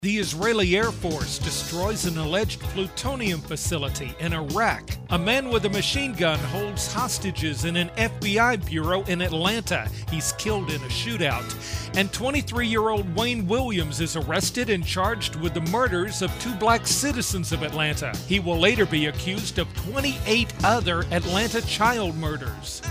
The Israeli Air Force destroys an alleged plutonium facility in Iraq. A man with a machine gun holds hostages in an FBI bureau in Atlanta. He's killed in a shootout. And 23-year-old Wayne Williams is arrested and charged with the murders of 2 black citizens of Atlanta. He will later be accused of 28 other Atlanta child murders.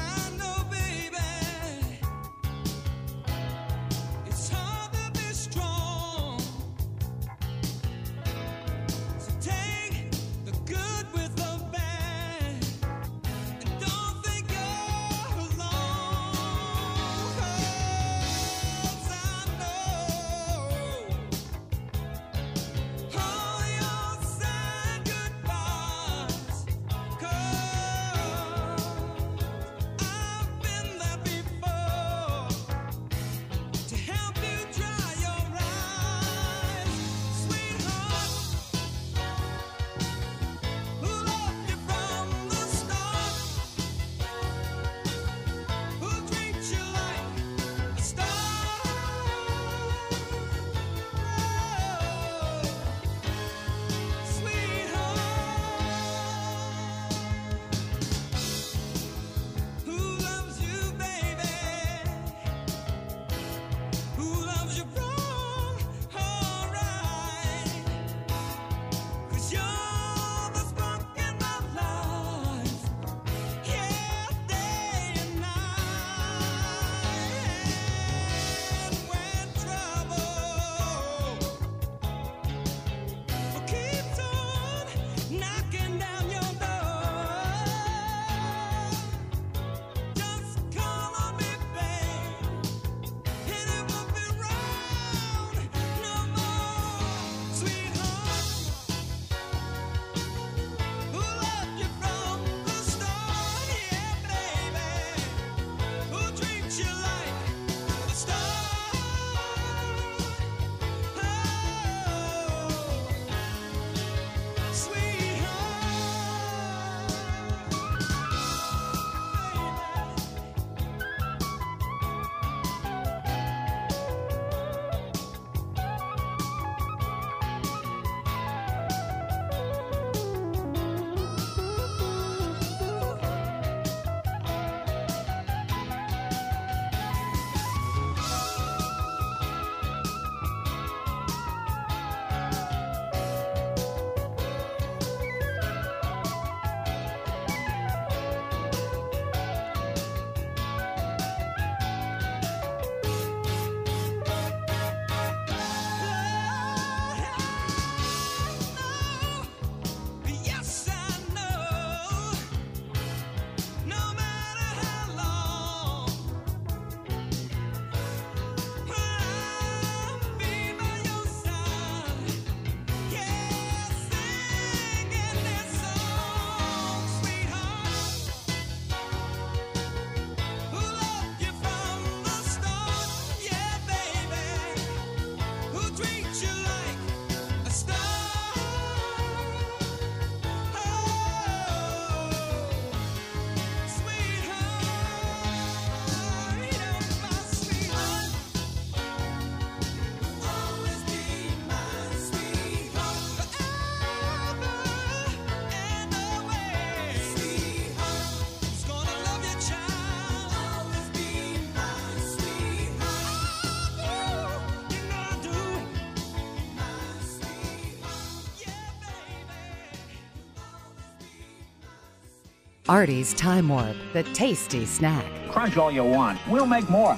Artie's Time Warp, the tasty snack. Crunch all you want. We'll make more.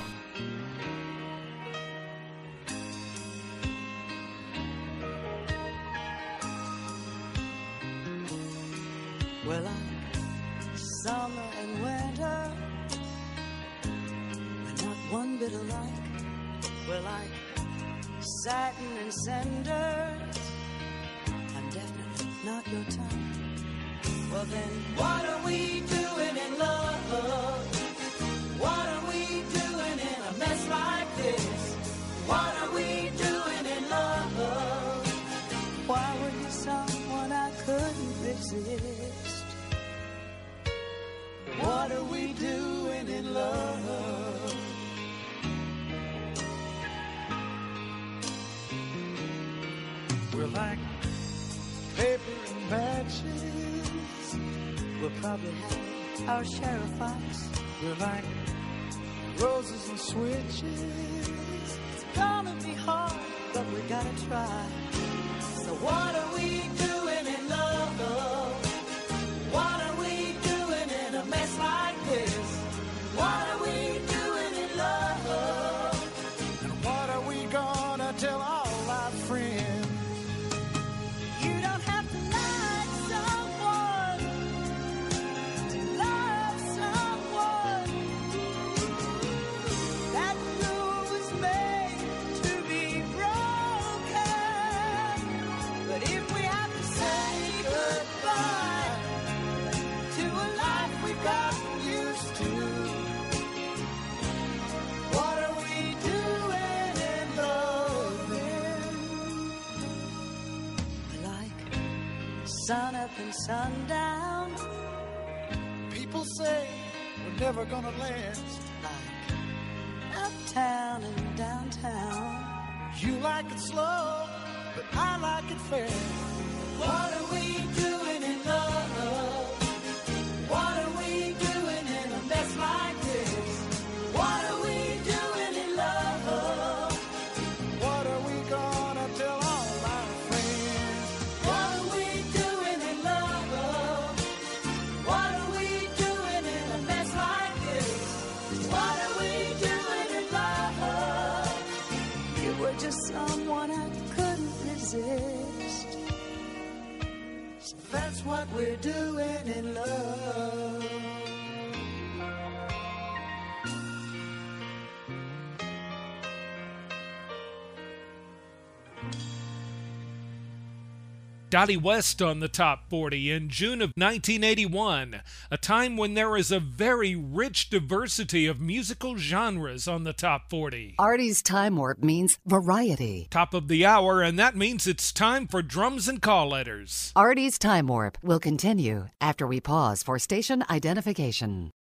Well, like summer and winter, but not one bit alike. We're like satin and cinders. I'm definitely not your type. Well then, what are we doing in love? What are we doing in a mess like this? What are we doing in love? Why were you someone I couldn't resist? What are we doing in love? We're like paper and matches. We'll probably have our share of fights. We're like roses and switches. It's gonna be hard, but we gotta try. So what are we doing in love? What are we doing in a mess like this? What are we doing in love? And what are we gonna tell all our friends? You don't have to like someone to love someone. That rule was made to be broken. But if we have to say goodbye to a life we've gotten used to, what are we doing in love then? Like sun up and sundown, People say we're never gonna last. like uptown and downtown. You like it slow, but I like it fast. What are we doing in love? What are we doing in a mess like this? What are we doing in love? What are we gonna tell all our friends? What are we doing in love? What are we doing in a mess like this? What are we doing in love? You were just someone I couldn't resist. So that's what we're doing in love. Dottie West on the Top 40 in June of 1981, a time when there is a very rich diversity of musical genres on the Top 40. Artie's Time Warp means variety. Top of the hour, and that means it's time for Drums and Call Letters. Artie's Time Warp will continue after we pause for station identification.